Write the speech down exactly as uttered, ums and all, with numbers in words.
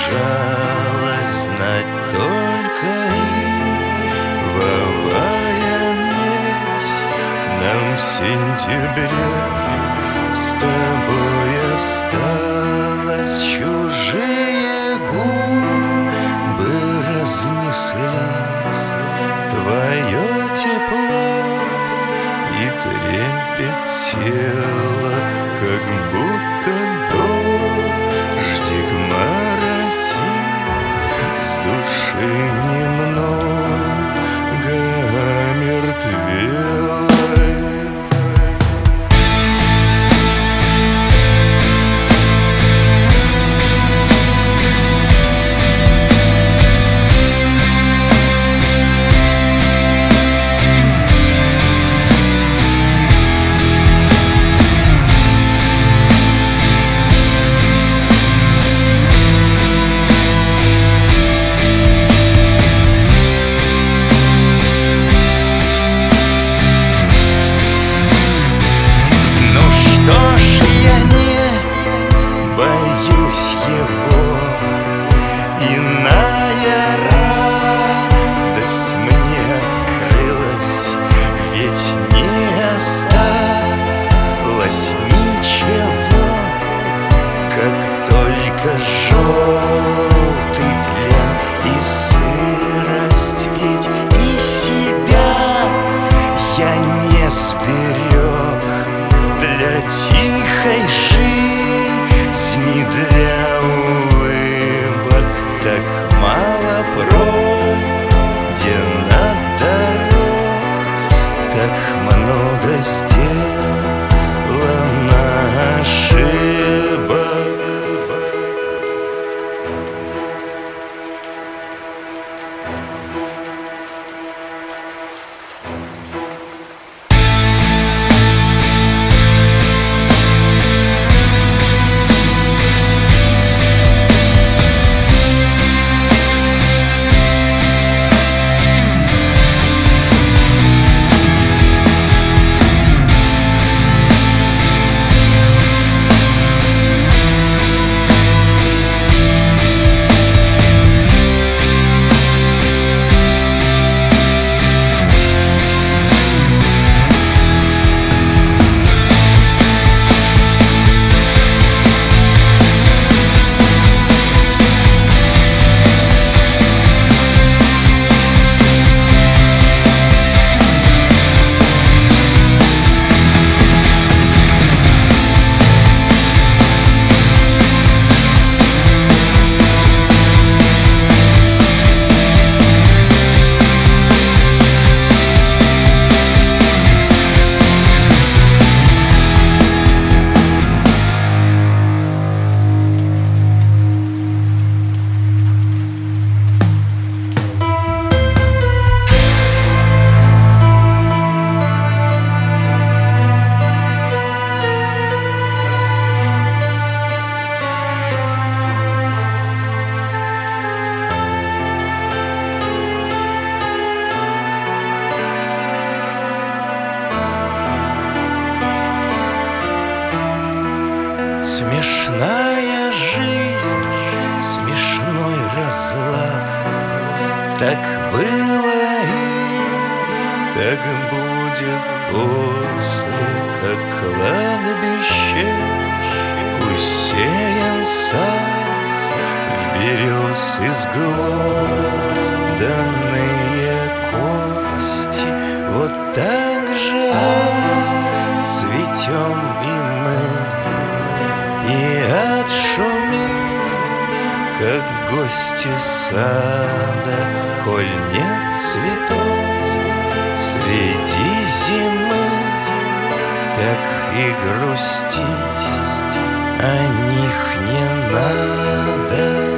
жалость знать только ивовая медь. Нам в сентябре с тобой осталось, чужие губы разнеслись, твое тепло и трепет тела, как будто дождик моросит с души немного омертвелой. Боюсь его, иная радость мне открылась, ведь не осталось ничего, как только желтый тлен и сырость, ведь и себя я не сберег для тихой жизни, для улыбок. Так мало пройдено дорог, так много сделано ошибок. Смешная жизнь, смешной разлад. Так было и так будет после, как кладбище усеян сад в берез изглоданные кости. Вот так же цветем и мы, и отшумим, как гости сада, коль нет цветов среди зимы. Так и грустить о них не надо.